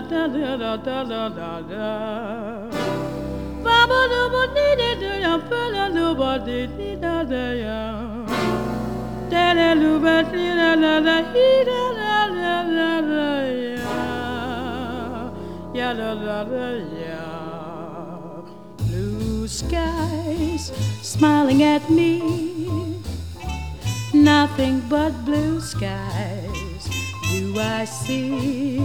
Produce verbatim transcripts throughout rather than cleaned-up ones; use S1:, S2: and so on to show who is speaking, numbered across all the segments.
S1: da da da da da da da. Baba do ba di di do ya ba la do ba di di da da ya. Da da do ba di da da da hi da da da da da ya. Ya da da da ya. Blue skies smiling at me. Nothing but blue skies do I see.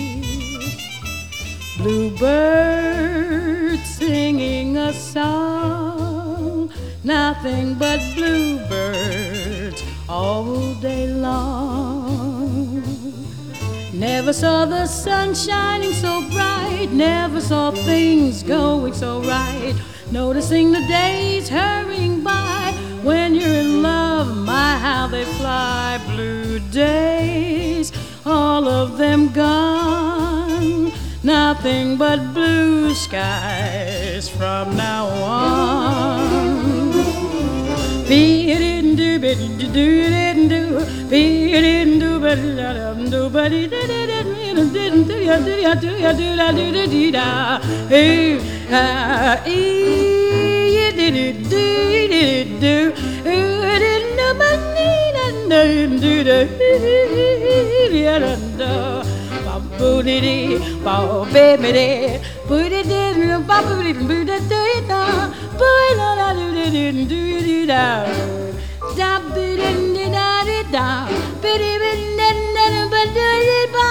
S1: Bluebirds singing a song. Nothing but bluebirds all day long. Never saw the sun shining so bright. Never saw things going so right. Noticing the days hurrying by. When you're in love, my how they fly. Blue days, all of them gone. Nothing but blue skies from now on. Be-didn't do, be-didn't do, didn't do, be-didn't do, but-didn't do, but he didn't do, ya do, ya do, ya do, ya do, da dee da. Hey, ah, ee, you didn't do, you didn't do, you didn't do, but he didn't do, da dee da da. Boo dee dee, bow baby dee, boo dee dee, bow boo dee boo dee dee da, boo la la do dee dee doo dee da, da boo dee dee da dee da, boo dee boo dee da da ba doo dee ba,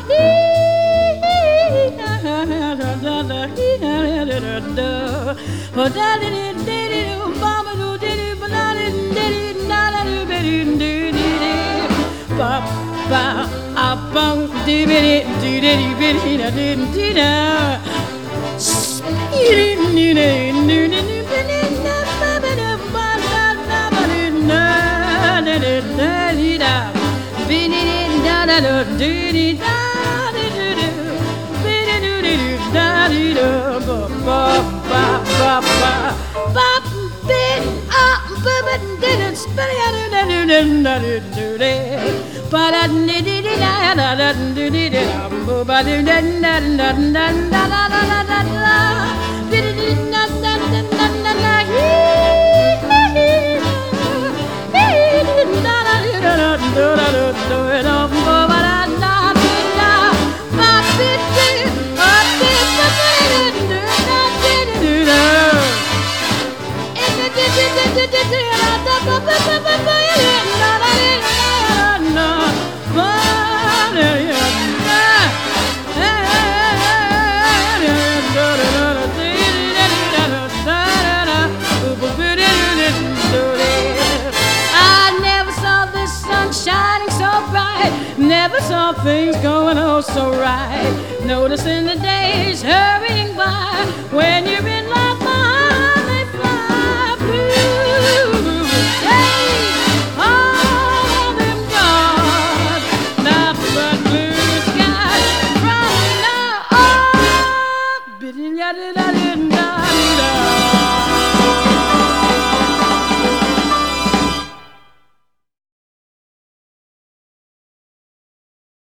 S1: ee da da da da da ee da da da da, oh da dee dee dee dee, ba ba doo dee dee ba da dee dee da da doo ba dee dee dee, ba ba. Up on dee dee dee dee dee da dee dee da. Dee dee dee dee dee dee dee da ba ba da ba da da ba dee da da da da dee da. Dee dee da da da dee dee da dee dee dee. Dee dee dee dee da dee da ba ba ba ba ba ba dee ah ba ba dee da ba da da da da da da da. Ba da dee dee dee da da da dee dee dee da bo ba dee da da da da da da da da da da dee dee dee da da da da da da hee hee hee da da da da da da da da bo ba da da dee da ba dee dee ba dee ba dee da da dee dee da and da dee dee dee dee dee da ba ba ba ba ba da da dee da. Never saw things going oh so right. Noticing the days hurrying by. When you're in love, my heart they fly. Blue days, all of them gone. Nothing but blue skies from now on.